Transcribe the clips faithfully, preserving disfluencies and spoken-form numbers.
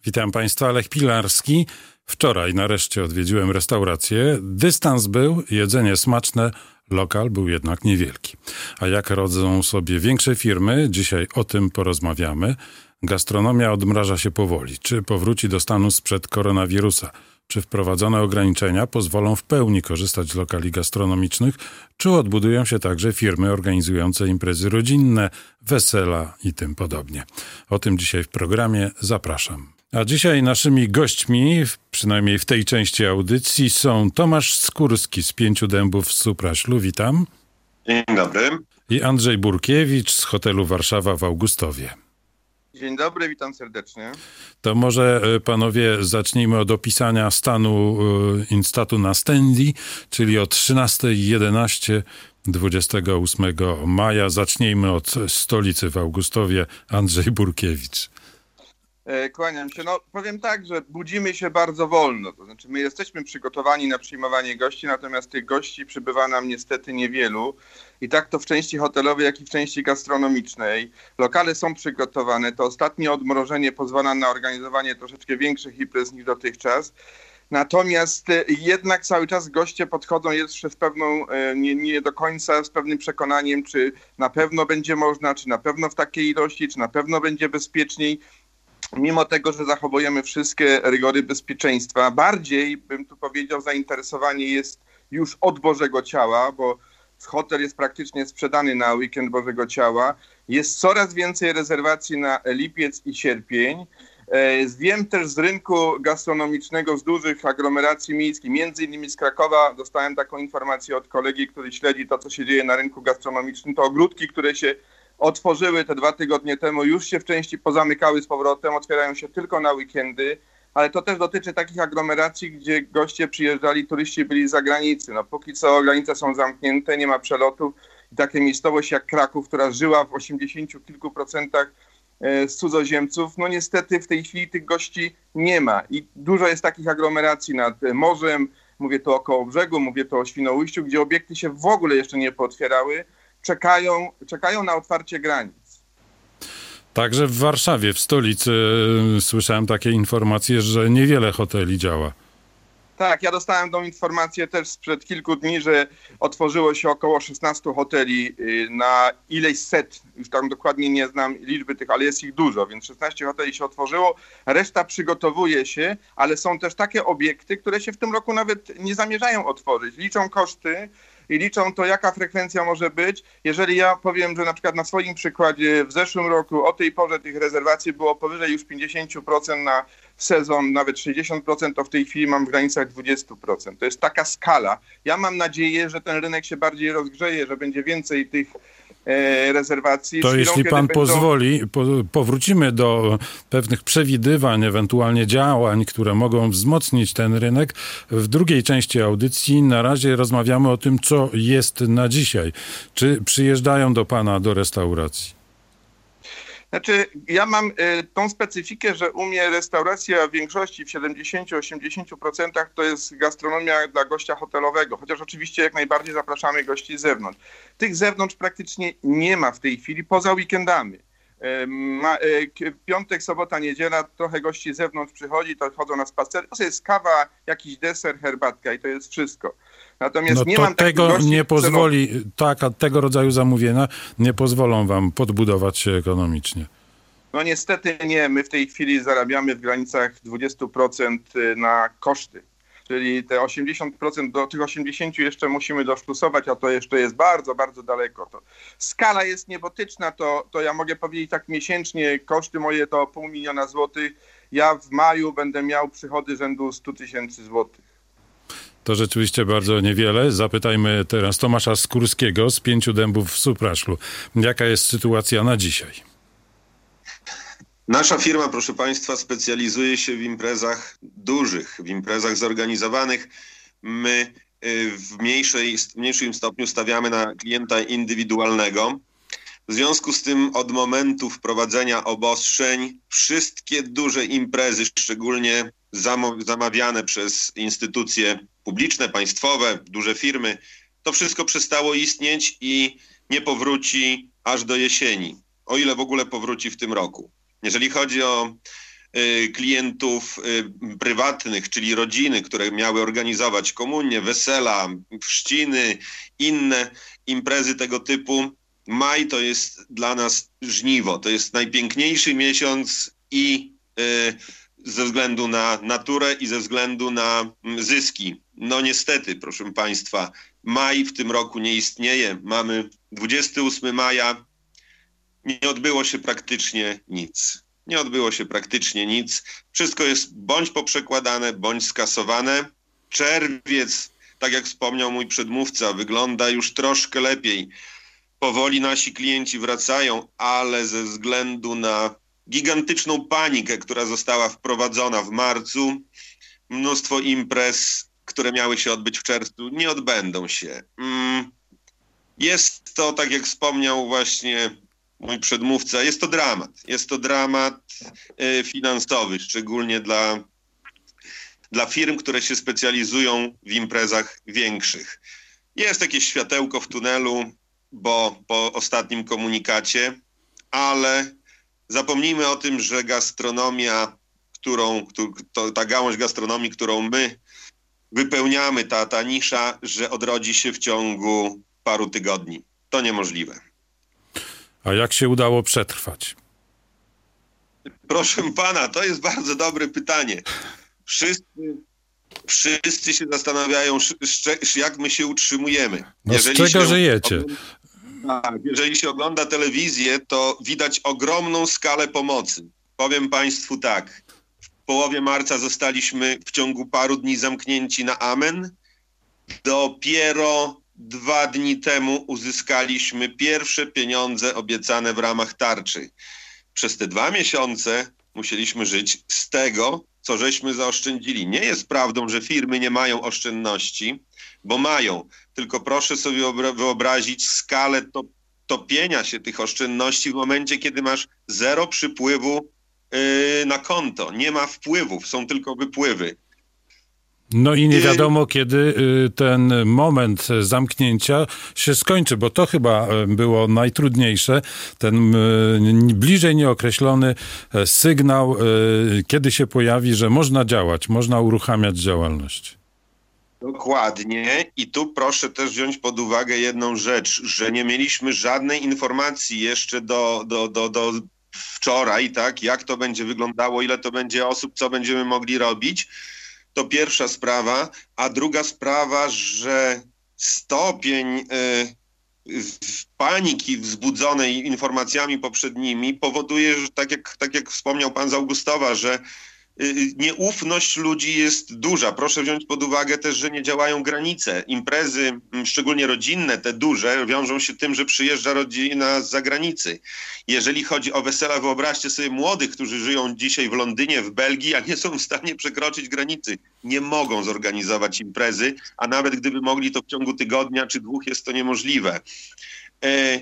Witam Państwa, Lech Pilarski. Wczoraj nareszcie odwiedziłem restaurację. Dystans był, jedzenie smaczne, lokal był jednak niewielki. A jak radzą sobie większe firmy? Dzisiaj o tym porozmawiamy. Gastronomia odmraża się powoli. Czy powróci do stanu sprzed koronawirusa? Czy wprowadzone ograniczenia pozwolą w pełni korzystać z lokali gastronomicznych? Czy odbudują się także firmy organizujące imprezy rodzinne, wesela i tym podobnie? O tym dzisiaj w programie. Zapraszam. A dzisiaj naszymi gośćmi, przynajmniej w tej części audycji, są Tomasz Skórski z Pięciu Dębów w Supraślu. Witam. Dzień dobry. I Andrzej Burkiewicz z hotelu Warszawa w Augustowie. Dzień dobry, witam serdecznie. To może panowie zacznijmy od opisania stanu instatu nastendi, czyli o trzynastej jedenaście dwudziestego ósmego maja. Zacznijmy od stolicy w Augustowie. Andrzej Burkiewicz. Kłaniam się. No powiem tak, że budzimy się bardzo wolno. To znaczy my jesteśmy przygotowani na przyjmowanie gości, natomiast tych gości przybywa nam niestety niewielu. I tak to w części hotelowej, jak i w części gastronomicznej. Lokale są przygotowane. To ostatnie odmrożenie pozwala na organizowanie troszeczkę większych imprez niż dotychczas. Natomiast jednak cały czas goście podchodzą jeszcze z pewną, nie, nie do końca z pewnym przekonaniem, czy na pewno będzie można, czy na pewno w takiej ilości, czy na pewno będzie bezpieczniej. Mimo tego, że zachowujemy wszystkie rygory bezpieczeństwa, bardziej, bym tu powiedział, zainteresowanie jest już od Bożego Ciała, bo hotel jest praktycznie sprzedany na weekend Bożego Ciała. Jest coraz więcej rezerwacji na lipiec i sierpień. Wiem też z rynku gastronomicznego, z dużych aglomeracji miejskich, między innymi z Krakowa, dostałem taką informację od kolegi, który śledzi to, co się dzieje na rynku gastronomicznym. To ogródki, które się otworzyły te dwa tygodnie temu, już się w części pozamykały z powrotem, otwierają się tylko na weekendy, ale to też dotyczy takich aglomeracji, gdzie goście przyjeżdżali, turyści byli z zagranicy. No póki co granice są zamknięte, nie ma przelotów. I takie miejscowość jak Kraków, która żyła w osiemdziesięciu kilku procentach z cudzoziemców, no niestety w tej chwili tych gości nie ma. I dużo jest takich aglomeracji nad morzem, mówię tu o Kołobrzegu, mówię tu o Świnoujściu, gdzie obiekty się w ogóle jeszcze nie pootwierały. Czekają, czekają na otwarcie granic. Także w Warszawie, w stolicy, słyszałem takie informacje, że niewiele hoteli działa. Tak, ja dostałem tą informację też sprzed kilku dni, że otworzyło się około szesnastu hoteli na ileś set, już tam dokładnie nie znam liczby tych, ale jest ich dużo, więc szesnaście hoteli się otworzyło, reszta przygotowuje się, ale są też takie obiekty, które się w tym roku nawet nie zamierzają otworzyć. Liczą koszty i liczą to, jaka frekwencja może być. Jeżeli ja powiem, że na przykład na swoim przykładzie w zeszłym roku o tej porze tych rezerwacji było powyżej już pięćdziesiąt procent na sezon, nawet sześćdziesiąt procent, to w tej chwili mam w granicach dwadzieścia procent. To jest taka skala. Ja mam nadzieję, że ten rynek się bardziej rozgrzeje, że będzie więcej tych e, rezerwacji. To jeśli pan będą... pozwoli, po, powrócimy do pewnych przewidywań, ewentualnie działań, które mogą wzmocnić ten rynek. W drugiej części audycji na razie rozmawiamy o tym, co jest na dzisiaj. Czy przyjeżdżają do pana do restauracji? Znaczy, ja mam y, tą specyfikę, że u mnie restauracja w większości, w siedemdziesięciu do osiemdziesięciu procent to jest gastronomia dla gościa hotelowego, chociaż oczywiście jak najbardziej zapraszamy gości z zewnątrz. Tych zewnątrz praktycznie nie ma w tej chwili, poza weekendami. Y, ma, y, piątek, sobota, niedziela, trochę gości z zewnątrz przychodzi, to chodzą na spacer, to jest kawa, jakiś deser, herbatka i to jest wszystko. Natomiast no nie to mam tego gości, nie pozwoli, tak, a tego rodzaju zamówienia nie pozwolą wam podbudować się ekonomicznie. No niestety nie. My w tej chwili zarabiamy w granicach dwadzieścia procent na koszty. Czyli te osiemdziesiąt procent, do tych osiemdziesięciu jeszcze musimy doszlusować, a to jeszcze jest bardzo, bardzo daleko. To skala jest niebotyczna, to, to ja mogę powiedzieć tak miesięcznie, koszty moje to pół miliona złotych. Ja w maju będę miał przychody rzędu stu tysięcy złotych. To rzeczywiście bardzo niewiele. Zapytajmy teraz Tomasza Skórskiego z Pięciu Dębów w Supraślu. Jaka jest sytuacja na dzisiaj? Nasza firma, proszę Państwa, specjalizuje się w imprezach dużych, w imprezach zorganizowanych. My w mniejszej, w mniejszym stopniu stawiamy na klienta indywidualnego. W związku z tym od momentu wprowadzenia obostrzeń wszystkie duże imprezy, szczególnie zamawiane przez instytucje publiczne, państwowe, duże firmy, to wszystko przestało istnieć i nie powróci aż do jesieni, o ile w ogóle powróci w tym roku. Jeżeli chodzi o klientów prywatnych, czyli rodziny, które miały organizować komunie, wesela, chrzciny, inne imprezy tego typu. Maj to jest dla nas żniwo. To jest najpiękniejszy miesiąc i ze względu na naturę i ze względu na zyski. No niestety, proszę Państwa, maj w tym roku nie istnieje. Mamy dwudziestego ósmego maja. Nie odbyło się praktycznie nic. Nie odbyło się praktycznie nic. Wszystko jest bądź poprzekładane, bądź skasowane. Czerwiec, tak jak wspomniał mój przedmówca, wygląda już troszkę lepiej. Powoli nasi klienci wracają, ale ze względu na gigantyczną panikę, która została wprowadzona w marcu, mnóstwo imprez, które miały się odbyć w czerwcu, nie odbędą się. Jest to, tak jak wspomniał właśnie mój przedmówca, jest to dramat. Jest to dramat finansowy, szczególnie dla, dla firm, które się specjalizują w imprezach większych. Jest jakieś światełko w tunelu, bo po ostatnim komunikacie, ale zapomnijmy o tym, że gastronomia, którą, to, ta gałąź gastronomii, którą my wypełniamy, ta, ta nisza, że odrodzi się w ciągu paru tygodni. To niemożliwe. A jak się udało przetrwać? Proszę pana, to jest bardzo dobre pytanie. Wszyscy, wszyscy się zastanawiają, jak my się utrzymujemy. No jeżeli z czego się, żyjecie? Tak, jeżeli się ogląda telewizję, to widać ogromną skalę pomocy. Powiem Państwu tak, w połowie marca zostaliśmy w ciągu paru dni zamknięci na amen. Dopiero dwa dni temu uzyskaliśmy pierwsze pieniądze obiecane w ramach tarczy. Przez te dwa miesiące musieliśmy żyć z tego, co żeśmy zaoszczędzili. Nie jest prawdą, że firmy nie mają oszczędności, bo mają. Tylko proszę sobie wyobrazić skalę to, topienia się tych oszczędności w momencie, kiedy masz zero przypływu yy, na konto. Nie ma wpływów, są tylko wypływy. No i nie wiadomo, kiedy ten moment zamknięcia się skończy, bo to chyba było najtrudniejsze. Ten bliżej nieokreślony sygnał, kiedy się pojawi, że można działać, można uruchamiać działalność. Dokładnie. I tu proszę też wziąć pod uwagę jedną rzecz, że nie mieliśmy żadnej informacji jeszcze do, do, do, do wczoraj, tak, jak to będzie wyglądało, ile to będzie osób, co będziemy mogli robić. To pierwsza sprawa, a druga sprawa, że stopień y, paniki wzbudzonej informacjami poprzednimi powoduje, że tak jak, tak jak wspomniał pan z Augustowa, że y, nieufność ludzi jest duża. Proszę wziąć pod uwagę też, że nie działają granice. Imprezy, szczególnie rodzinne, te duże, wiążą się tym, że przyjeżdża rodzina z zagranicy. Jeżeli chodzi o wesela, wyobraźcie sobie młodych, którzy żyją dzisiaj w Londynie, w Belgii, a nie są w stanie przekroczyć granicy. Nie mogą zorganizować imprezy, a nawet gdyby mogli, to w ciągu tygodnia czy dwóch jest to niemożliwe. E,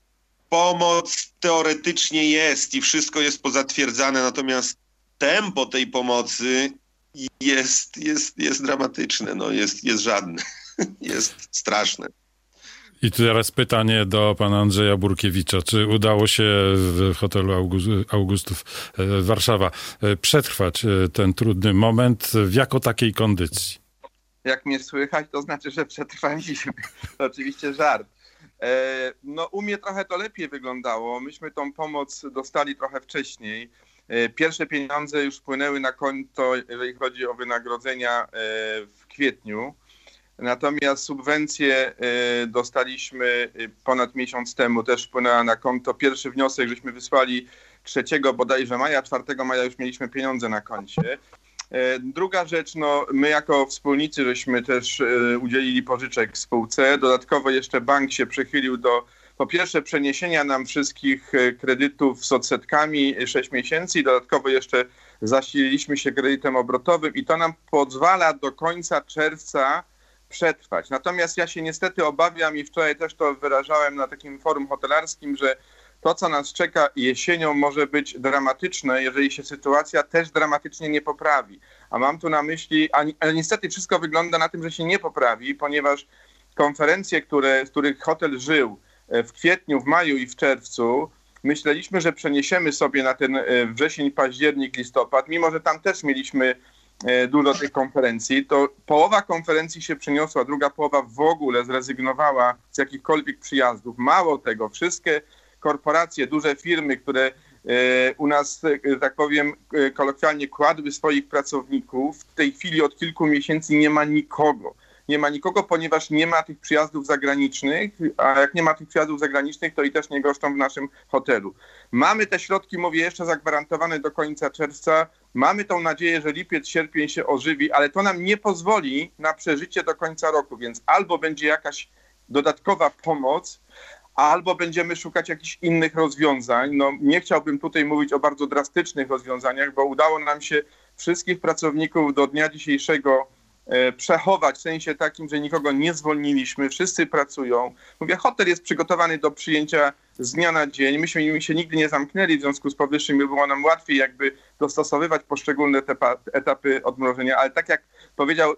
pomoc teoretycznie jest i wszystko jest pozatwierdzane, natomiast tempo tej pomocy jest, jest, jest dramatyczne, no jest, jest żadne, jest straszne. I teraz pytanie do pana Andrzeja Burkiewicza. Czy udało się w hotelu Augustów Warszawa przetrwać ten trudny moment w jako takiej kondycji? Jak mnie słychać, to znaczy, że przetrwaliśmy. To oczywiście żart. No u mnie trochę to lepiej wyglądało. Myśmy tą pomoc dostali trochę wcześniej. Pierwsze pieniądze już wpłynęły na konto, jeżeli chodzi o wynagrodzenia w kwietniu. Natomiast subwencję dostaliśmy ponad miesiąc temu, też wpłynęła na konto. Pierwszy wniosek żeśmy wysłali trzeciego bodajże maja, czwartego maja już mieliśmy pieniądze na koncie. Druga rzecz, no my jako wspólnicy żeśmy też udzielili pożyczek spółce. Dodatkowo jeszcze bank się przychylił do, po pierwsze, przeniesienia nam wszystkich kredytów z odsetkami sześć miesięcy i dodatkowo jeszcze zasililiśmy się kredytem obrotowym i to nam pozwala do końca czerwca przetrwać. Natomiast ja się niestety obawiam i wczoraj też to wyrażałem na takim forum hotelarskim, że to, co nas czeka jesienią, może być dramatyczne, jeżeli się sytuacja też dramatycznie nie poprawi. A mam tu na myśli, ale niestety wszystko wygląda na tym, że się nie poprawi, ponieważ konferencje, które, z których hotel żył w kwietniu, w maju i w czerwcu, myśleliśmy, że przeniesiemy sobie na ten wrzesień, październik, listopad, mimo że tam też mieliśmy dużo tych konferencji, to połowa konferencji się przeniosła, druga połowa w ogóle zrezygnowała z jakichkolwiek przyjazdów. Mało tego, wszystkie korporacje, duże firmy, które u nas, tak powiem, kolokwialnie kładły swoich pracowników, w tej chwili od kilku miesięcy nie ma nikogo. Nie ma nikogo, ponieważ nie ma tych przyjazdów zagranicznych, a jak nie ma tych przyjazdów zagranicznych, to i też nie goszczą w naszym hotelu. Mamy te środki, mówię, jeszcze zagwarantowane do końca czerwca. Mamy tą nadzieję, że lipiec, sierpień się ożywi, ale to nam nie pozwoli na przeżycie do końca roku, więc albo będzie jakaś dodatkowa pomoc, albo będziemy szukać jakichś innych rozwiązań. No, nie chciałbym tutaj mówić o bardzo drastycznych rozwiązaniach, bo udało nam się wszystkich pracowników do dnia dzisiejszego przechować w sensie takim, że nikogo nie zwolniliśmy, wszyscy pracują. Mówię, hotel jest przygotowany do przyjęcia z dnia na dzień. Myśmy się nigdy nie zamknęli, w związku z powyższym było nam łatwiej jakby dostosowywać poszczególne etapy odmrożenia, ale tak jak powiedział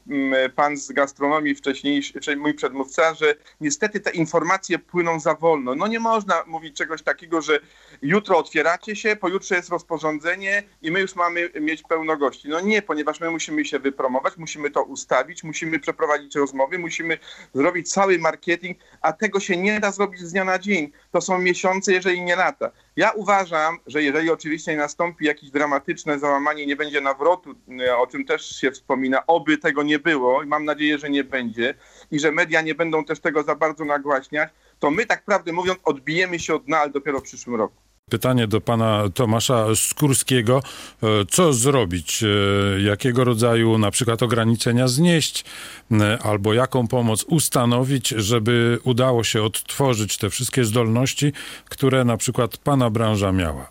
pan z gastronomii wcześniejszy, mój przedmówca, że niestety te informacje płyną za wolno. No nie można mówić czegoś takiego, że jutro otwieracie się, pojutrze jest rozporządzenie i my już mamy mieć pełno gości. No nie, ponieważ my musimy się wypromować, musimy to ustawić, musimy przeprowadzić rozmowy, musimy zrobić cały marketing, a tego się nie da zrobić z dnia na dzień. To są miesiące, jeżeli nie lata. Ja uważam, że jeżeli oczywiście nie nastąpi jakieś dramatyczne załamanie, nie będzie nawrotu, o czym też się wspomina, oby tego nie było i mam nadzieję, że nie będzie i że media nie będą też tego za bardzo nagłaśniać, to my tak prawdę mówiąc odbijemy się od dna, ale dopiero w przyszłym roku. Pytanie do pana Tomasza Skórskiego. Co zrobić? Jakiego rodzaju na przykład ograniczenia znieść? Albo jaką pomoc ustanowić, żeby udało się odtworzyć te wszystkie zdolności, które na przykład pana branża miała?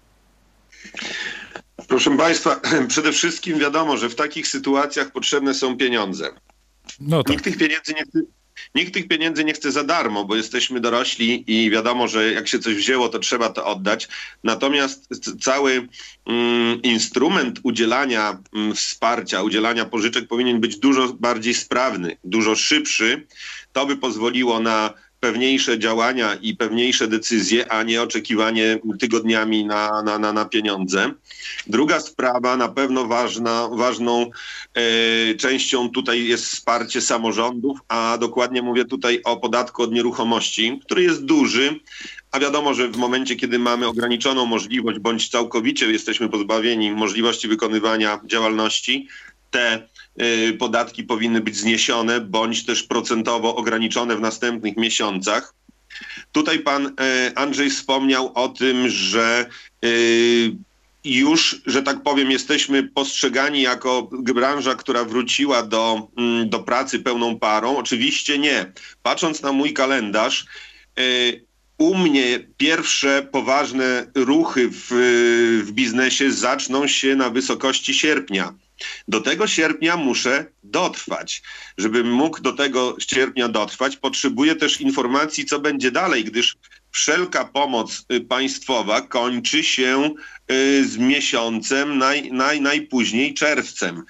Proszę państwa, przede wszystkim wiadomo, że w takich sytuacjach potrzebne są pieniądze. No tak. Nikt tych pieniędzy nie chce... Nikt tych pieniędzy nie chce za darmo, bo jesteśmy dorośli i wiadomo, że jak się coś wzięło, to trzeba to oddać. Natomiast cały mm, instrument udzielania mm, wsparcia, udzielania pożyczek powinien być dużo bardziej sprawny, dużo szybszy. To by pozwoliło na pewniejsze działania i pewniejsze decyzje, a nie oczekiwanie tygodniami na, na, na, na pieniądze. Druga sprawa, na pewno ważna, ważną e, częścią tutaj jest wsparcie samorządów, a dokładnie mówię tutaj o podatku od nieruchomości, który jest duży, a wiadomo, że w momencie, kiedy mamy ograniczoną możliwość, bądź całkowicie jesteśmy pozbawieni możliwości wykonywania działalności, te y, podatki powinny być zniesione, bądź też procentowo ograniczone w następnych miesiącach. Tutaj pan y, Andrzej wspomniał o tym, że y, już, że tak powiem, jesteśmy postrzegani jako branża, która wróciła do, y, do pracy pełną parą. Oczywiście nie. Patrząc na mój kalendarz, y, u mnie pierwsze poważne ruchy w, w biznesie zaczną się na wysokości sierpnia. Do tego sierpnia muszę dotrwać. Żebym mógł do tego sierpnia dotrwać, potrzebuję też informacji, co będzie dalej, gdyż wszelka pomoc państwowa kończy się z miesiącem naj, naj, najpóźniej czerwcem.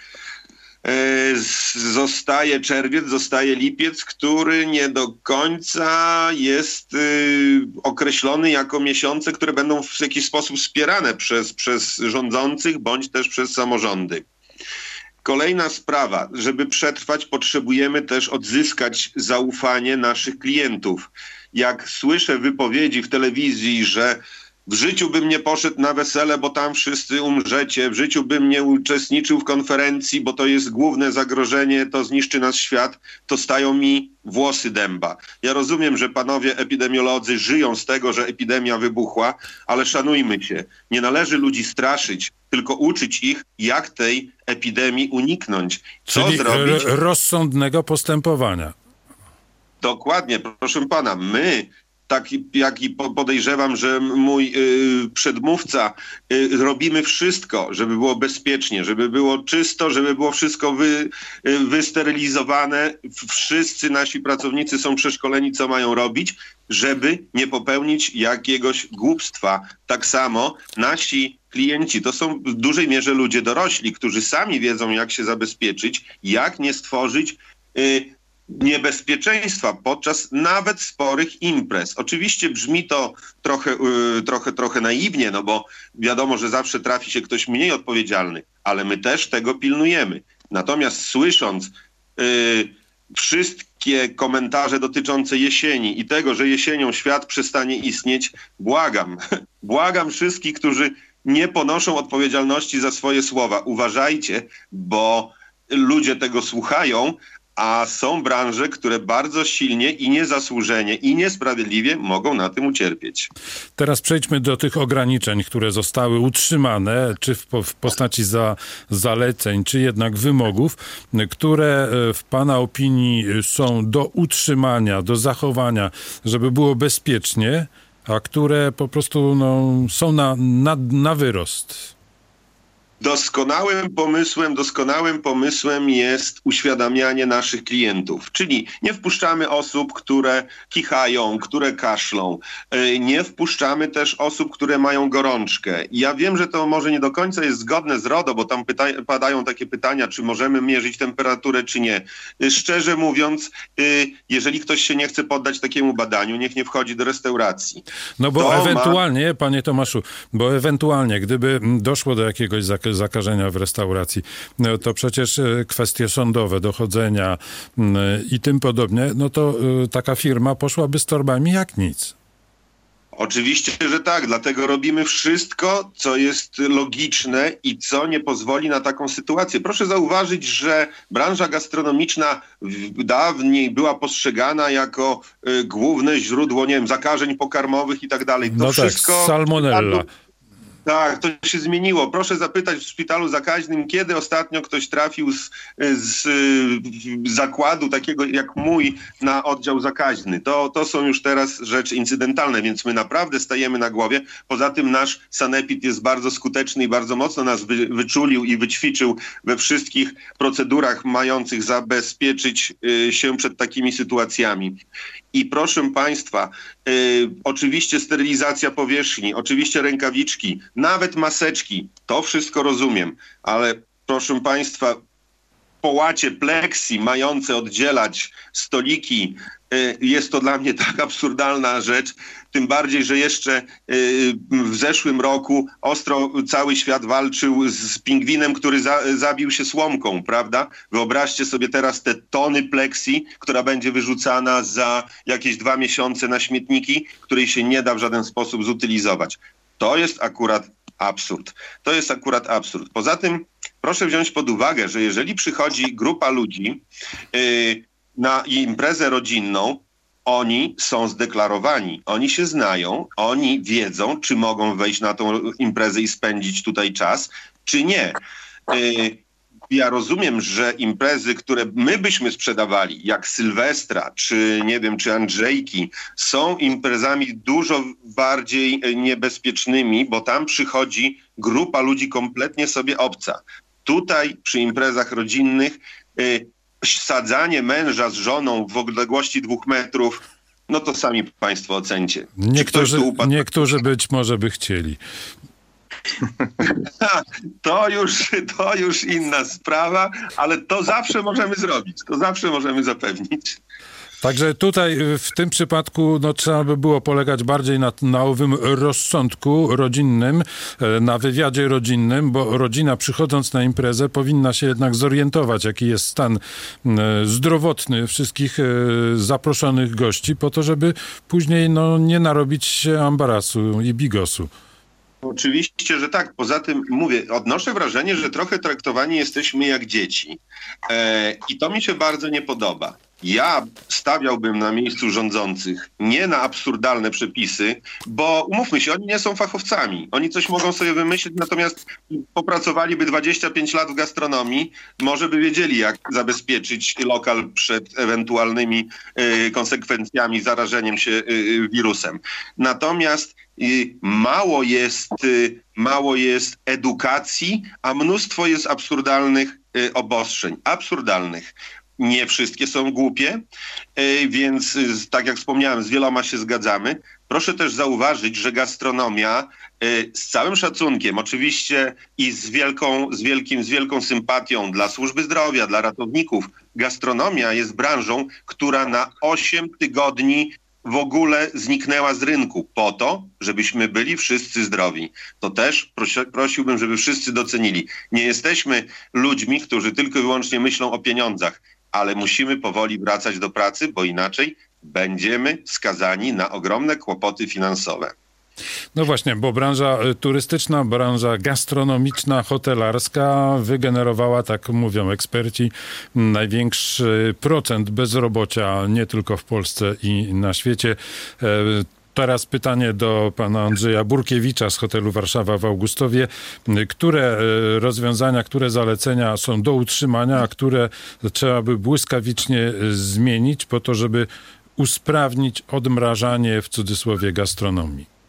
Zostaje czerwiec, zostaje lipiec, który nie do końca jest określony jako miesiące, które będą w jakiś sposób wspierane przez, przez rządzących bądź też przez samorządy. Kolejna sprawa, żeby przetrwać, potrzebujemy też odzyskać zaufanie naszych klientów. Jak słyszę wypowiedzi w telewizji, że w życiu bym nie poszedł na wesele, bo tam wszyscy umrzecie, w życiu bym nie uczestniczył w konferencji, bo to jest główne zagrożenie, to zniszczy nasz świat, to stają mi włosy dęba. Ja rozumiem, że panowie epidemiolodzy żyją z tego, że epidemia wybuchła, ale szanujmy się. Nie należy ludzi straszyć, tylko uczyć ich, jak tej epidemii uniknąć. Co Czyli zrobić? R- rozsądnego postępowania. Dokładnie, proszę pana, my, tak jak i podejrzewam, że mój y, przedmówca, y, robimy wszystko, żeby było bezpiecznie, żeby było czysto, żeby było wszystko wy, y, wysterylizowane. Wszyscy nasi pracownicy są przeszkoleni, co mają robić, żeby nie popełnić jakiegoś głupstwa. Tak samo nasi klienci to są w dużej mierze ludzie dorośli, którzy sami wiedzą, jak się zabezpieczyć, jak nie stworzyć y, niebezpieczeństwa podczas nawet sporych imprez. Oczywiście brzmi to trochę, yy, trochę, trochę naiwnie, no bo wiadomo, że zawsze trafi się ktoś mniej odpowiedzialny, ale my też tego pilnujemy. Natomiast słysząc yy, wszystkie komentarze dotyczące jesieni i tego, że jesienią świat przestanie istnieć, błagam, błagam wszystkich, którzy nie ponoszą odpowiedzialności za swoje słowa. Uważajcie, bo ludzie tego słuchają, a są branże, które bardzo silnie i niezasłużenie i niesprawiedliwie mogą na tym ucierpieć. Teraz przejdźmy do tych ograniczeń, które zostały utrzymane, czy w, w postaci za, zaleceń, czy jednak wymogów, które w Pana opinii są do utrzymania, do zachowania, żeby było bezpiecznie, a które po prostu no, są na, na, na wyrost. Doskonałym pomysłem, doskonałym pomysłem jest uświadamianie naszych klientów, czyli nie wpuszczamy osób, które kichają, które kaszlą, nie wpuszczamy też osób, które mają gorączkę. Ja wiem, że to może nie do końca jest zgodne z RODO, bo tam pyta- padają takie pytania, czy możemy mierzyć temperaturę, czy nie. Szczerze mówiąc, jeżeli ktoś się nie chce poddać takiemu badaniu, niech nie wchodzi do restauracji. No bo to ewentualnie, ma... panie Tomaszu, bo ewentualnie, gdyby doszło do jakiegoś zakazu, zakażenia w restauracji, no to przecież kwestie sądowe, dochodzenia i tym podobnie, no to taka firma poszłaby z torbami jak nic. Oczywiście, że tak. Dlatego robimy wszystko, co jest logiczne i co nie pozwoli na taką sytuację. Proszę zauważyć, że branża gastronomiczna dawniej była postrzegana jako y, główne źródło, nie wiem, zakażeń pokarmowych i tak dalej. To no wszystko... tak, salmonella. Tak, to się zmieniło. Proszę zapytać w szpitalu zakaźnym, kiedy ostatnio ktoś trafił z, z, z zakładu takiego jak mój na oddział zakaźny. To, to są już teraz rzeczy incydentalne, więc my naprawdę stajemy na głowie. Poza tym nasz sanepid jest bardzo skuteczny i bardzo mocno nas wy, wyczulił i wyćwiczył we wszystkich procedurach mających zabezpieczyć y, się przed takimi sytuacjami. I proszę Państwa, y, oczywiście sterylizacja powierzchni, oczywiście rękawiczki, nawet maseczki, to wszystko rozumiem, ale proszę Państwa, połacie pleksji mające oddzielać stoliki, y, jest to dla mnie tak absurdalna rzecz, tym bardziej, że jeszcze y, w zeszłym roku ostro cały świat walczył z pingwinem, który za, zabił się słomką, prawda? Wyobraźcie sobie teraz te tony pleksji, która będzie wyrzucana za jakieś dwa miesiące na śmietniki, której się nie da w żaden sposób zutylizować. To jest akurat absurd. To jest akurat absurd. Poza tym proszę wziąć pod uwagę, że jeżeli przychodzi grupa ludzi yy, na imprezę rodzinną, oni są zdeklarowani, oni się znają, oni wiedzą, czy mogą wejść na tą imprezę i spędzić tutaj czas, czy nie. Yy, Ja rozumiem, że imprezy, które my byśmy sprzedawali, jak Sylwestra, czy nie wiem, czy Andrzejki, są imprezami dużo bardziej niebezpiecznymi, bo tam przychodzi grupa ludzi kompletnie sobie obca. Tutaj przy imprezach rodzinnych y, sadzanie męża z żoną w odległości dwóch metrów, no to sami Państwo ocencie. Niektórzy, niektórzy być może by chcieli. To już, to już inna sprawa, ale to zawsze możemy zrobić, to zawsze możemy zapewnić. Także tutaj w tym przypadku no, trzeba by było polegać bardziej na, na owym rozsądku rodzinnym, na wywiadzie rodzinnym, bo rodzina przychodząc na imprezę powinna się jednak zorientować, jaki jest stan zdrowotny wszystkich zaproszonych gości, po to, żeby później no, nie narobić się ambarasu i bigosu. Oczywiście, że tak. Poza tym mówię, odnoszę wrażenie, że trochę traktowani jesteśmy jak dzieci. E, I to mi się bardzo nie podoba. Ja stawiałbym na miejscu rządzących nie na absurdalne przepisy, bo umówmy się, oni nie są fachowcami. Oni coś mogą sobie wymyślić, natomiast popracowaliby dwadzieścia pięć lat w gastronomii, może by wiedzieli, jak zabezpieczyć lokal przed ewentualnymi y, konsekwencjami, zarażeniem się y, wirusem. Natomiast y, mało jest, y, mało jest edukacji, a mnóstwo jest absurdalnych y, obostrzeń. Absurdalnych. Nie wszystkie są głupie, więc tak jak wspomniałem, z wieloma się zgadzamy. Proszę też zauważyć, że gastronomia z całym szacunkiem oczywiście i z wielką, z wielkim, z wielką sympatią dla służby zdrowia, dla ratowników, gastronomia jest branżą, która na osiem tygodni w ogóle zniknęła z rynku po to, żebyśmy byli wszyscy zdrowi. To też prosi, prosiłbym, żeby wszyscy docenili. Nie jesteśmy ludźmi, którzy tylko i wyłącznie myślą o pieniądzach, ale musimy powoli wracać do pracy, bo inaczej będziemy skazani na ogromne kłopoty finansowe. No właśnie, bo branża turystyczna, branża gastronomiczna, hotelarska wygenerowała, tak mówią eksperci, największy procent bezrobocia nie tylko w Polsce i na świecie. Teraz pytanie do pana Andrzeja Burkiewicza z hotelu Warszawa w Augustowie. Które rozwiązania, które zalecenia są do utrzymania, a które trzeba by błyskawicznie zmienić po to, żeby usprawnić odmrażanie w cudzysłowie gastronomii?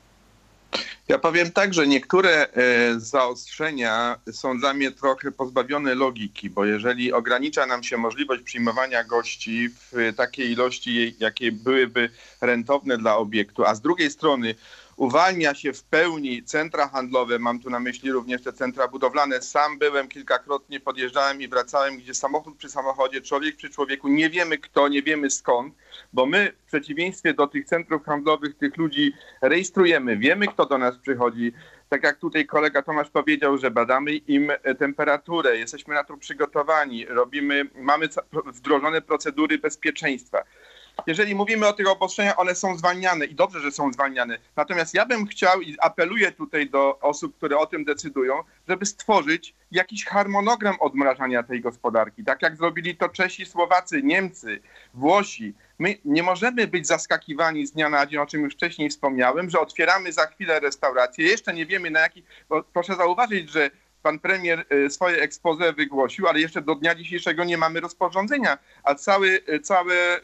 Ja powiem tak, że niektóre e, zaostrzenia są dla mnie trochę pozbawione logiki, bo jeżeli ogranicza nam się możliwość przyjmowania gości w takiej ilości, jakie byłyby rentowne dla obiektu, a z drugiej strony uwalnia się w pełni centra handlowe, mam tu na myśli również te centra budowlane. Sam byłem kilkakrotnie, podjeżdżałem i wracałem, gdzie samochód przy samochodzie, człowiek przy człowieku, nie wiemy kto, nie wiemy skąd, bo my w przeciwieństwie do tych centrów handlowych tych ludzi rejestrujemy, wiemy kto do nas przychodzi. Tak jak tutaj kolega Tomasz powiedział, że badamy im temperaturę, jesteśmy na to przygotowani, robimy, mamy wdrożone procedury bezpieczeństwa. Jeżeli mówimy o tych obostrzeniach, one są zwalniane i dobrze, że są zwalniane. Natomiast ja bym chciał i apeluję tutaj do osób, które o tym decydują, żeby stworzyć jakiś harmonogram odmrażania tej gospodarki. Tak jak zrobili to Czesi, Słowacy, Niemcy, Włosi. My nie możemy być zaskakiwani z dnia na dzień, o czym już wcześniej wspomniałem, że otwieramy za chwilę restaurację. Jeszcze nie wiemy na jaki... Bo proszę zauważyć, że pan premier swoje expose wygłosił, ale jeszcze do dnia dzisiejszego nie mamy rozporządzenia, a cały, całe,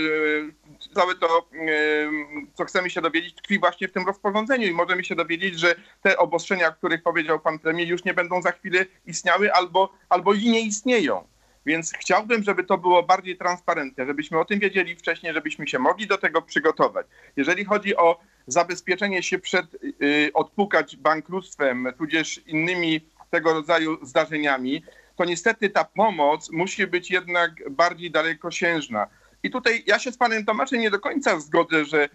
całe to, co chcemy się dowiedzieć, tkwi właśnie w tym rozporządzeniu i możemy się dowiedzieć, że te obostrzenia, o których powiedział pan premier, już nie będą za chwilę istniały albo, albo i nie istnieją. Więc chciałbym, żeby to było bardziej transparentne, żebyśmy o tym wiedzieli wcześniej, żebyśmy się mogli do tego przygotować. Jeżeli chodzi o zabezpieczenie się przed y, odpukać bankructwem, tudzież innymi tego rodzaju zdarzeniami, to niestety ta pomoc musi być jednak bardziej dalekosiężna. I tutaj ja się z panem Tomaszem nie do końca zgodzę, że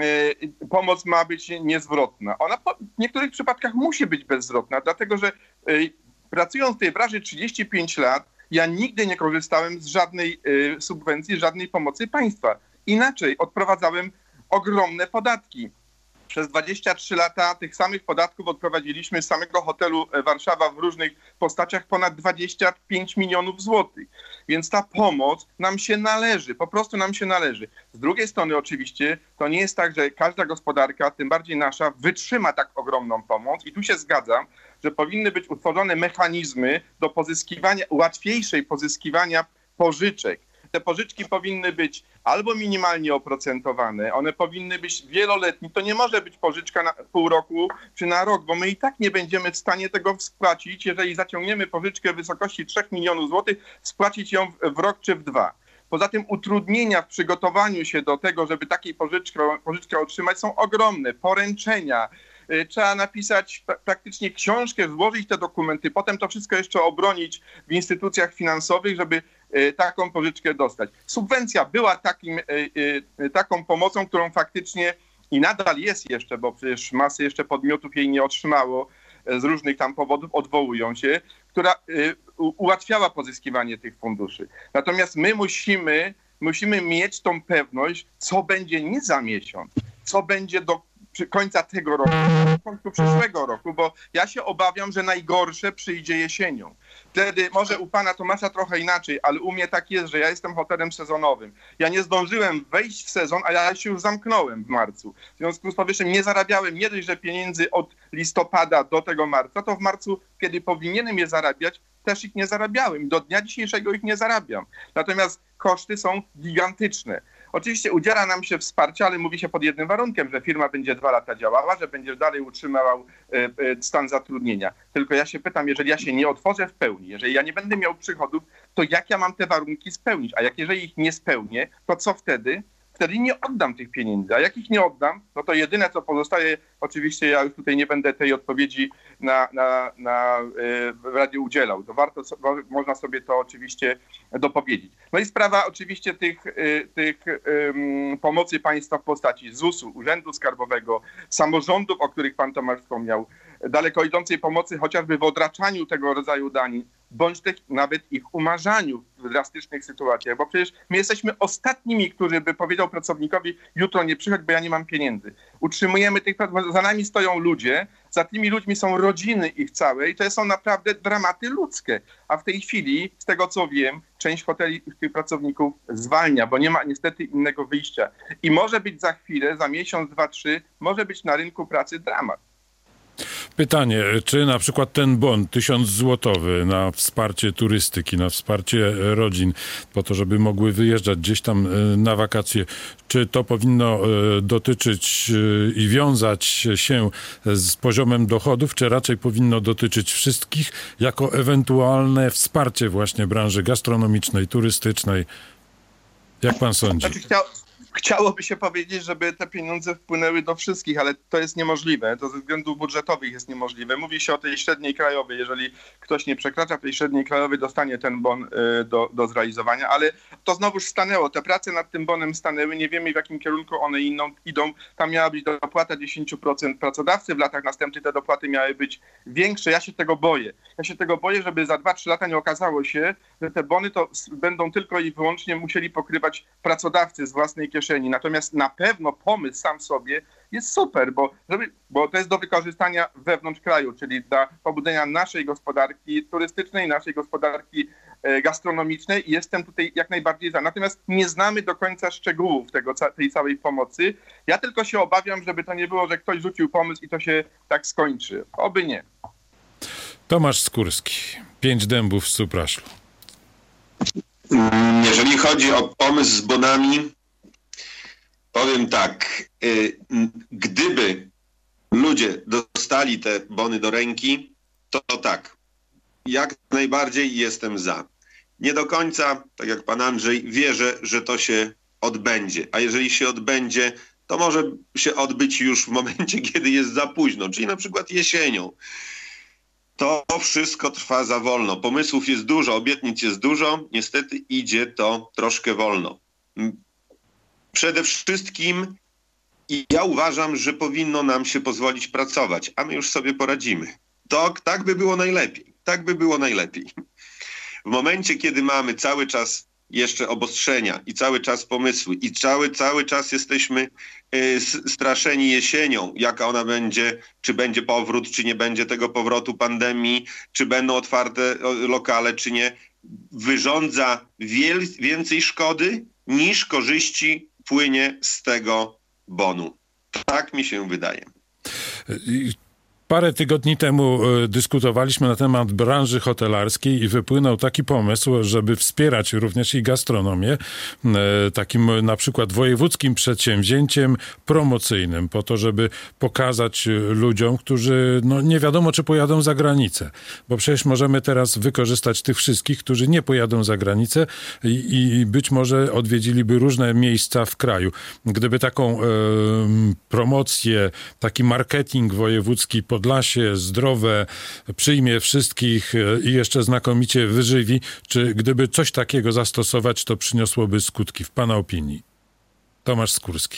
y, pomoc ma być niezwrotna. Ona po, w niektórych przypadkach musi być bezzwrotna, dlatego że y, pracując w tej branży trzydzieści pięć lat, ja nigdy nie korzystałem z żadnej y, subwencji, żadnej pomocy państwa. Inaczej odprowadzałem ogromne podatki. Przez dwadzieścia trzy lata tych samych podatków odprowadziliśmy z samego hotelu Warszawa w różnych postaciach ponad dwadzieścia pięć milionów złotych. Więc ta pomoc nam się należy, po prostu nam się należy. Z drugiej strony oczywiście to nie jest tak, że każda gospodarka, tym bardziej nasza, wytrzyma tak ogromną pomoc i tu się zgadzam, że powinny być utworzone mechanizmy do pozyskiwania, łatwiejszej pozyskiwania pożyczek. Te pożyczki powinny być albo minimalnie oprocentowane, one powinny być wieloletnie. To nie może być pożyczka na pół roku czy na rok, bo my i tak nie będziemy w stanie tego spłacić. Jeżeli zaciągniemy pożyczkę w wysokości trzech milionów złotych, spłacić ją w, w rok czy w dwa. Poza tym utrudnienia w przygotowaniu się do tego, żeby takiej pożyczkę, pożyczkę otrzymać, są ogromne. Poręczenia. Trzeba napisać praktycznie książkę, złożyć te dokumenty, potem to wszystko jeszcze obronić w instytucjach finansowych, żeby taką pożyczkę dostać. Subwencja była takim, taką pomocą, którą faktycznie i nadal jest jeszcze, bo przecież masy jeszcze podmiotów jej nie otrzymało z różnych tam powodów, odwołują się, która ułatwiała pozyskiwanie tych funduszy. Natomiast my musimy, musimy mieć tą pewność, co będzie nie za miesiąc, co będzie do końca tego roku, do końca przyszłego roku, bo ja się obawiam, że najgorsze przyjdzie jesienią. Wtedy może u pana Tomasza trochę inaczej, ale u mnie tak jest, że ja jestem hotelem sezonowym. Ja nie zdążyłem wejść w sezon, a ja się już zamknąłem w marcu. W związku z powyższym nie zarabiałem nie dość, że pieniędzy od listopada do tego marca, to w marcu, kiedy powinienem je zarabiać, też ich nie zarabiałem. Do dnia dzisiejszego ich nie zarabiam. Natomiast koszty są gigantyczne. Oczywiście udziela nam się wsparcia, ale mówi się pod jednym warunkiem, że firma będzie dwa lata działała, że będzie dalej utrzymywał stan zatrudnienia. Tylko ja się pytam, jeżeli ja się nie otworzę w pełni, jeżeli ja nie będę miał przychodów, to jak ja mam te warunki spełnić? A jak jeżeli ich nie spełnię, to co wtedy? Wtedy nie oddam tych pieniędzy. A jak ich nie oddam, no to jedyne, co pozostaje, oczywiście ja już tutaj nie będę tej odpowiedzi na, na, na yy, w radiu udzielał. To warto, so, można sobie to oczywiście dopowiedzieć. No i sprawa oczywiście tych, yy, tych yy, pomocy państwa w postaci zusu, Urzędu Skarbowego, samorządów, o których pan Tomasz wspomniał, daleko idącej pomocy chociażby w odraczaniu tego rodzaju danin, bądź też nawet ich umarzaniu w drastycznych sytuacjach, bo przecież my jesteśmy ostatnimi, którzy by powiedział pracownikowi, jutro nie przychodź, bo ja nie mam pieniędzy. Utrzymujemy tych, za nami stoją ludzie, za tymi ludźmi są rodziny ich całe i to są naprawdę dramaty ludzkie. A w tej chwili, z tego co wiem, część hoteli tych pracowników zwalnia, bo nie ma niestety innego wyjścia. I może być za chwilę, za miesiąc, dwa, trzy, może być na rynku pracy dramat. Pytanie, czy na przykład ten bon tysiąc złotowy na wsparcie turystyki, na wsparcie rodzin, po to, żeby mogły wyjeżdżać gdzieś tam na wakacje, czy to powinno dotyczyć i wiązać się z poziomem dochodów, czy raczej powinno dotyczyć wszystkich jako ewentualne wsparcie właśnie branży gastronomicznej, turystycznej? Jak pan sądzi? Znaczy, chciał... Chciałoby się powiedzieć, żeby te pieniądze wpłynęły do wszystkich, ale to jest niemożliwe. To ze względów budżetowych jest niemożliwe. Mówi się o tej średniej krajowej. Jeżeli ktoś nie przekracza tej średniej krajowej, dostanie ten bon do, do zrealizowania, ale to znowuż stanęło. Te prace nad tym bonem stanęły. Nie wiemy, w jakim kierunku one idą. idą. Tam miała być dopłata dziesięć procent pracodawcy. W latach następnych te dopłaty miały być większe. Ja się tego boję. Ja się tego boję, żeby za dwa trzy lata nie okazało się, że te bony to będą tylko i wyłącznie musieli pokrywać pracodawcy z własnej kieszeni. Natomiast na pewno pomysł sam sobie jest super, bo, żeby, bo to jest do wykorzystania wewnątrz kraju, czyli dla pobudzenia naszej gospodarki turystycznej, naszej gospodarki e, gastronomicznej i jestem tutaj jak najbardziej za. Natomiast nie znamy do końca szczegółów tego, tej całej pomocy. Ja tylko się obawiam, żeby to nie było, że ktoś rzucił pomysł i to się tak skończy. Oby nie. Tomasz Skórski, Pięć Dębów z Supraszlu. Jeżeli chodzi o pomysł z bonami, powiem tak, gdyby ludzie dostali te bony do ręki, to, to tak, jak najbardziej jestem za. Nie do końca, tak jak pan Andrzej, wierzę, że to się odbędzie. A jeżeli się odbędzie, to może się odbyć już w momencie, kiedy jest za późno, czyli na przykład jesienią. To wszystko trwa za wolno. Pomysłów jest dużo, obietnic jest dużo, niestety idzie to troszkę wolno. Przede wszystkim ja uważam, że powinno nam się pozwolić pracować, a my już sobie poradzimy. To tak by było najlepiej. Tak by było najlepiej. W momencie, kiedy mamy cały czas jeszcze obostrzenia i cały czas pomysły i cały, cały czas jesteśmy y, straszeni jesienią, jaka ona będzie, czy będzie powrót, czy nie będzie tego powrotu pandemii, czy będą otwarte lokale, czy nie, wyrządza wiel, więcej szkody niż korzyści płynie z tego bonu. Tak mi się wydaje. Parę tygodni temu dyskutowaliśmy na temat branży hotelarskiej i wypłynął taki pomysł, żeby wspierać również i gastronomię takim na przykład wojewódzkim przedsięwzięciem promocyjnym po to, żeby pokazać ludziom, którzy no nie wiadomo, czy pojadą za granicę, bo przecież możemy teraz wykorzystać tych wszystkich, którzy nie pojadą za granicę i, i być może odwiedziliby różne miejsca w kraju. Gdyby taką e, promocję, taki marketing wojewódzki po Podlasie zdrowe przyjmie wszystkich i jeszcze znakomicie wyżywi, czy gdyby coś takiego zastosować, to przyniosłoby skutki w pana opinii? Tomasz Skórski.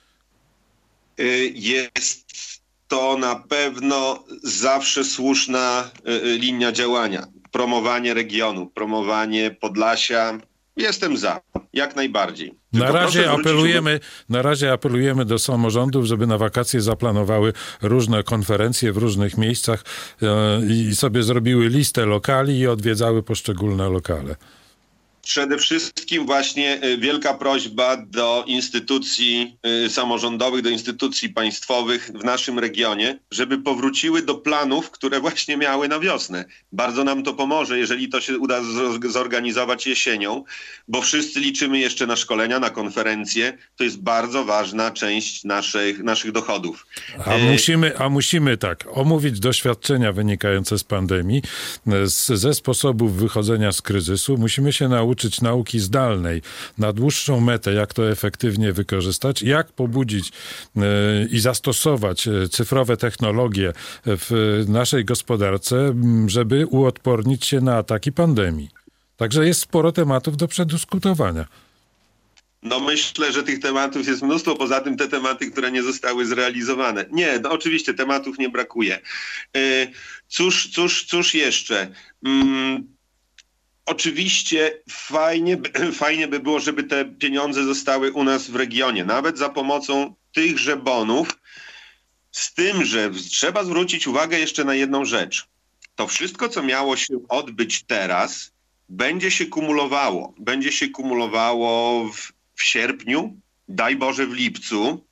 Jest to na pewno zawsze słuszna linia działania. Promowanie regionu, promowanie Podlasia. Jestem za, jak najbardziej. Na razie, apelujemy, na razie apelujemy do samorządów, żeby na wakacje zaplanowały różne konferencje w różnych miejscach e, i sobie zrobiły listę lokali i odwiedzały poszczególne lokale. Przede wszystkim właśnie wielka prośba do instytucji samorządowych, do instytucji państwowych w naszym regionie, żeby powróciły do planów, które właśnie miały na wiosnę. Bardzo nam to pomoże, jeżeli to się uda zorganizować jesienią, bo wszyscy liczymy jeszcze na szkolenia, na konferencje. To jest bardzo ważna część naszych, naszych dochodów. A musimy, a musimy tak, omówić doświadczenia wynikające z pandemii, z, ze sposobów wychodzenia z kryzysu. Musimy się nauczyć uczyć nauki zdalnej na dłuższą metę, jak to efektywnie wykorzystać, jak pobudzić yy, i zastosować cyfrowe technologie w naszej gospodarce, żeby uodpornić się na ataki pandemii. Także jest sporo tematów do przedyskutowania. No myślę, że tych tematów jest mnóstwo, poza tym te tematy, które nie zostały zrealizowane. Nie, no oczywiście tematów nie brakuje. Yy, cóż, cóż, cóż jeszcze? Yy, Oczywiście fajnie, fajnie by było, żeby te pieniądze zostały u nas w regionie, nawet za pomocą tychże bonów, z tym, że trzeba zwrócić uwagę jeszcze na jedną rzecz. To wszystko, co miało się odbyć teraz, będzie się kumulowało. Będzie się kumulowało w, w sierpniu, daj Boże w lipcu.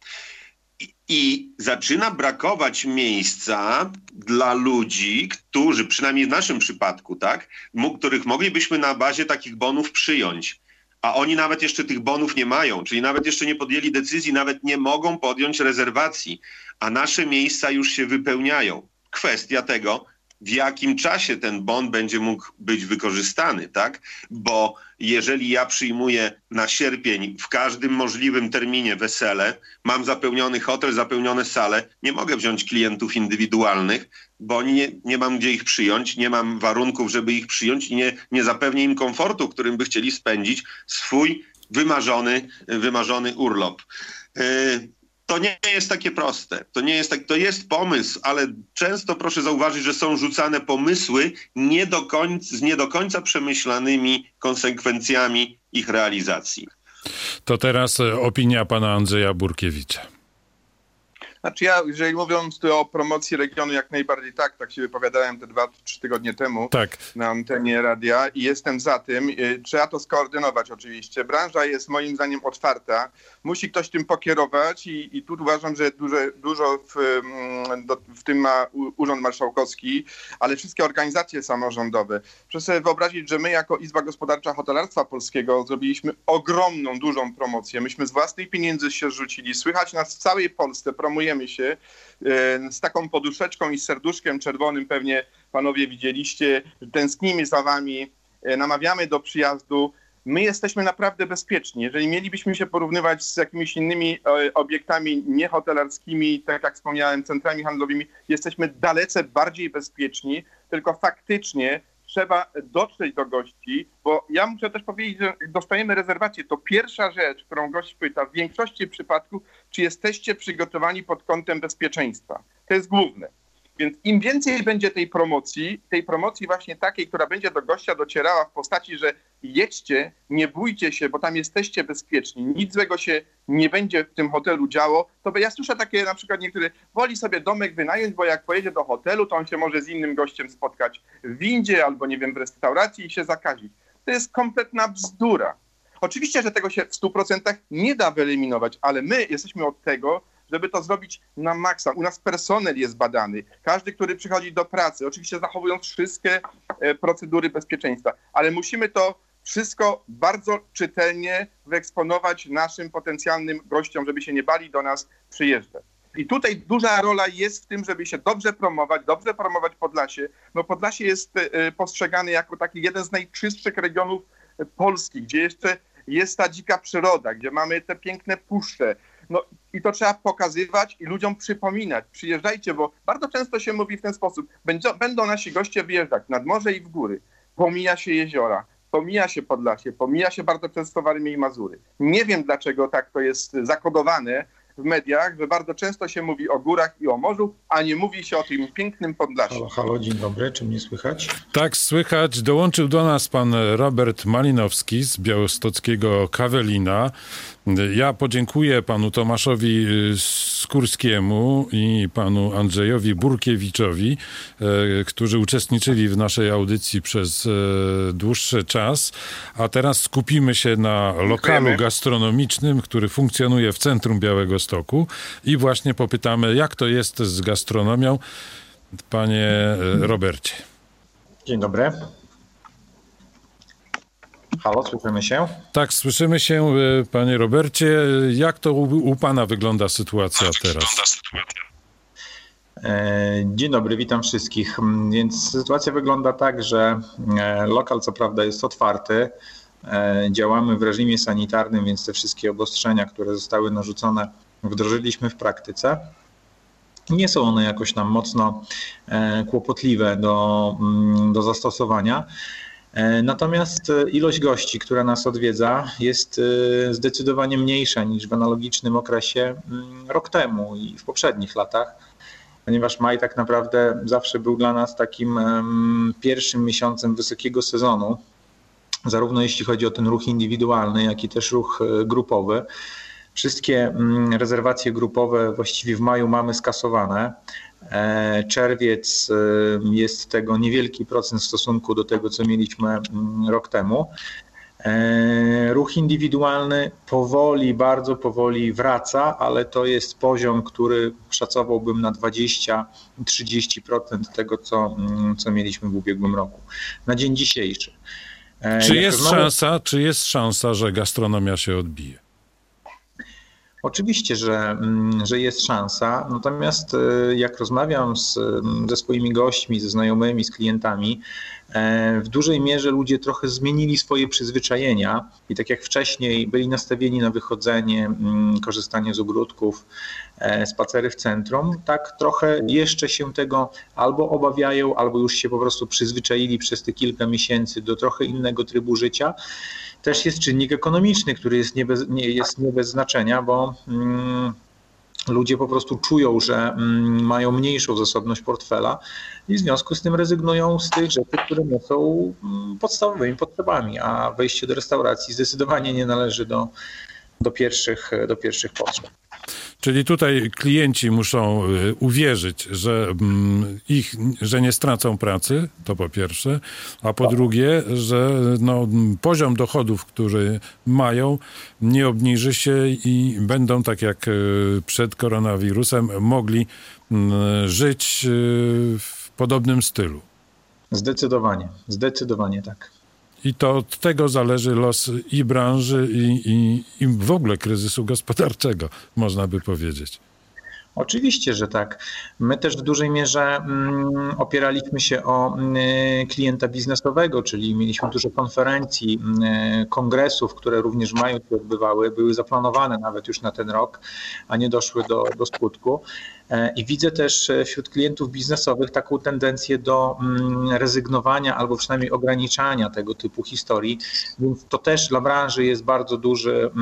I zaczyna brakować miejsca dla ludzi, którzy, przynajmniej w naszym przypadku, tak, których moglibyśmy na bazie takich bonów przyjąć. A oni nawet jeszcze tych bonów nie mają, czyli nawet jeszcze nie podjęli decyzji, nawet nie mogą podjąć rezerwacji, a nasze miejsca już się wypełniają. Kwestia tego, w jakim czasie ten bon będzie mógł być wykorzystany, tak? Bo jeżeli ja przyjmuję na sierpień w każdym możliwym terminie wesele, mam zapełniony hotel, zapełnione sale, nie mogę wziąć klientów indywidualnych, bo nie, nie mam gdzie ich przyjąć, nie mam warunków, żeby ich przyjąć i nie, nie zapewnię im komfortu, którym by chcieli spędzić swój wymarzony, wymarzony urlop. Yy, To nie jest takie proste. To nie jest tak, to jest pomysł, ale często proszę zauważyć, że są rzucane pomysły nie do końca, z nie do końca przemyślanymi konsekwencjami ich realizacji. To teraz opinia pana Andrzeja Burkiewicza. Znaczy ja, jeżeli mówiąc tu o promocji regionu, jak najbardziej tak, tak się wypowiadałem te dwa, trzy tygodnie temu tak. na antenie radia i jestem za tym. Trzeba to skoordynować oczywiście. Branża jest moim zdaniem otwarta. Musi ktoś tym pokierować i, i tu uważam, że dużo, dużo w, w tym ma Urząd Marszałkowski, ale wszystkie organizacje samorządowe. Proszę sobie wyobrazić, że my jako Izba Gospodarcza Hotelarstwa Polskiego zrobiliśmy ogromną, dużą promocję. Myśmy z własnych pieniędzy się rzucili. Słychać nas w całej Polsce, promujemy się z taką poduszeczką i z serduszkiem czerwonym, pewnie panowie widzieliście, tęsknimy za wami, namawiamy do przyjazdu. My jesteśmy naprawdę bezpieczni. Jeżeli mielibyśmy się porównywać z jakimiś innymi obiektami niehotelarskimi, tak jak wspomniałem, centrami handlowymi, jesteśmy dalece bardziej bezpieczni, tylko faktycznie trzeba dotrzeć do gości, bo ja muszę też powiedzieć, że dostajemy rezerwację. To pierwsza rzecz, którą gość pyta w większości przypadków, czy jesteście przygotowani pod kątem bezpieczeństwa. To jest główne. Więc im więcej będzie tej promocji, tej promocji właśnie takiej, która będzie do gościa docierała w postaci, że jedźcie, nie bójcie się, bo tam jesteście bezpieczni, nic złego się nie będzie w tym hotelu działo, to ja słyszę takie na przykład niektóre, woli sobie domek wynająć, bo jak pojedzie do hotelu, to on się może z innym gościem spotkać w windzie albo nie wiem w restauracji i się zakazić. To jest kompletna bzdura. Oczywiście, że tego się w stu procentach nie da wyeliminować, ale my jesteśmy od tego, żeby to zrobić na maksa. U nas personel jest badany. Każdy, który przychodzi do pracy, oczywiście zachowując wszystkie procedury bezpieczeństwa, ale musimy to wszystko bardzo czytelnie wyeksponować naszym potencjalnym gościom, żeby się nie bali do nas przyjeżdżać. I tutaj duża rola jest w tym, żeby się dobrze promować, dobrze promować Podlasie. No Podlasie jest postrzegany jako taki jeden z najczystszych regionów Polski, gdzie jeszcze jest ta dzika przyroda, gdzie mamy te piękne puszcze. No i to trzeba pokazywać i ludziom przypominać. Przyjeżdżajcie, bo bardzo często się mówi w ten sposób. Będą, będą nasi goście wyjeżdżać nad morze i w góry. Pomija się jeziora, pomija się Podlasie, pomija się bardzo często Warmię i Mazury. Nie wiem, dlaczego tak to jest zakodowane, w mediach, że bardzo często się mówi o górach i o morzu, a nie mówi się o tym pięknym Podlasiu. Halo, halo, dzień dobry, czy mnie słychać? Tak, słychać. Dołączył do nas pan Robert Malinowski z białostockiego Kawelina. Ja podziękuję panu Tomaszowi Skórskiemu i panu Andrzejowi Burkiewiczowi, e, którzy uczestniczyli w naszej audycji przez e, dłuższy czas. A teraz skupimy się na lokalu gastronomicznym, który funkcjonuje w centrum Białegostoku i właśnie popytamy, jak to jest z gastronomią. Panie Robercie. Dzień dobry. Halo, słyszymy się? Tak, słyszymy się, panie Robercie. Jak to u, u pana wygląda sytuacja teraz? Dzień dobry, witam wszystkich. Więc sytuacja wygląda tak, że lokal co prawda jest otwarty. Działamy w reżimie sanitarnym, więc te wszystkie obostrzenia, które zostały narzucone, wdrożyliśmy w praktyce. Nie są one jakoś nam mocno kłopotliwe do, do zastosowania. Natomiast ilość gości, która nas odwiedza, jest zdecydowanie mniejsza niż w analogicznym okresie rok temu i w poprzednich latach, ponieważ maj tak naprawdę zawsze był dla nas takim pierwszym miesiącem wysokiego sezonu, zarówno jeśli chodzi o ten ruch indywidualny, jak i też ruch grupowy. Wszystkie rezerwacje grupowe właściwie w maju mamy skasowane. Czerwiec jest tego niewielki procent w stosunku do tego, co mieliśmy rok temu. Ruch indywidualny powoli, bardzo powoli wraca, ale to jest poziom, który szacowałbym na dwadzieścia do trzydziestu procent tego, co, co mieliśmy w ubiegłym roku. Na dzień dzisiejszy. Czy jest znowu... szansa, czy jest szansa, że gastronomia się odbije? Oczywiście, że, że jest szansa, natomiast jak rozmawiam z, ze swoimi gośćmi, ze znajomymi, z klientami, w dużej mierze ludzie trochę zmienili swoje przyzwyczajenia i tak jak wcześniej byli nastawieni na wychodzenie, korzystanie z ogródków, spacery w centrum, tak trochę jeszcze się tego albo obawiają, albo już się po prostu przyzwyczaili przez te kilka miesięcy do trochę innego trybu życia. Też jest czynnik ekonomiczny, który jest nie bez, nie, jest nie bez znaczenia, bo mm, ludzie po prostu czują, że mm, mają mniejszą zasobność portfela i w związku z tym rezygnują z tych rzeczy, które nie są mm, podstawowymi potrzebami, a wejście do restauracji zdecydowanie nie należy do, do, pierwszych, do pierwszych potrzeb. Czyli tutaj klienci muszą uwierzyć, że ich, że nie stracą pracy, to po pierwsze, a po drugie, że no, poziom dochodów, który mają, nie obniży się i będą, tak jak przed koronawirusem, mogli żyć w podobnym stylu. Zdecydowanie, zdecydowanie tak. I to od tego zależy los i branży, i, i, i w ogóle kryzysu gospodarczego, można by powiedzieć. Oczywiście, że tak. My też w dużej mierze mm, opieraliśmy się o y, klienta biznesowego, czyli mieliśmy dużo konferencji, y, kongresów, które również w maju się odbywały, były zaplanowane nawet już na ten rok, a nie doszły do, do skutku. I widzę też wśród klientów biznesowych taką tendencję do rezygnowania albo przynajmniej ograniczania tego typu historii, więc to też dla branży jest bardzo duży,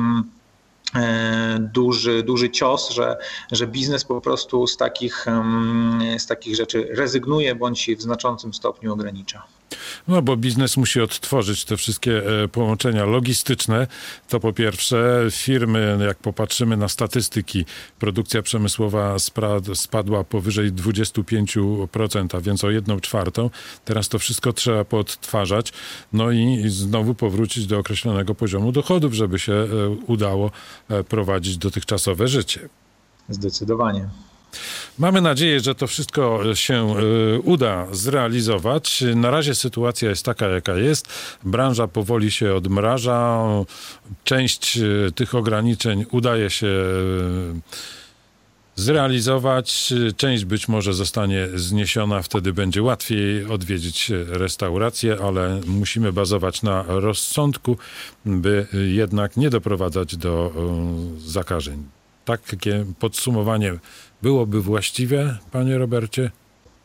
duży, duży cios, że, że biznes po prostu z takich, z takich rzeczy rezygnuje bądź w znaczącym stopniu ogranicza. No bo biznes musi odtworzyć te wszystkie połączenia logistyczne. To po pierwsze, firmy, jak popatrzymy na statystyki, produkcja przemysłowa spadła powyżej dwadzieścia pięć procent, a więc o jedną czwartą. Teraz to wszystko trzeba poodtwarzać, no i znowu powrócić do określonego poziomu dochodów, żeby się udało prowadzić dotychczasowe życie. Zdecydowanie. Mamy nadzieję, że to wszystko się y, uda zrealizować. Na razie sytuacja jest taka, jaka jest. Branża powoli się odmraża. Część y, tych ograniczeń udaje się y, zrealizować. Część być może zostanie zniesiona. Wtedy będzie łatwiej odwiedzić restaurację, ale musimy bazować na rozsądku, by jednak nie doprowadzać do y, zakażeń. Takie podsumowanie byłoby właściwe, panie Robercie?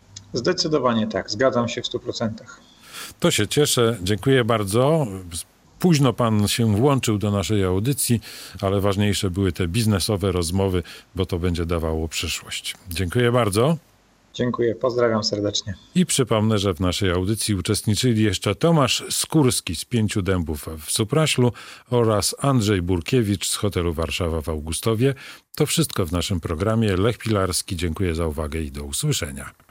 Zdecydowanie tak, zgadzam się w stu procentach. To się cieszę, dziękuję bardzo. Późno pan się włączył do naszej audycji, ale ważniejsze były te biznesowe rozmowy, bo to będzie dawało przyszłość. Dziękuję bardzo. Dziękuję, pozdrawiam serdecznie. I przypomnę, że w naszej audycji uczestniczyli jeszcze Tomasz Skórski z Pięciu Dębów w Supraślu oraz Andrzej Burkiewicz z hotelu Warszawa w Augustowie. To wszystko w naszym programie. Lech Pilarski, dziękuję za uwagę i do usłyszenia.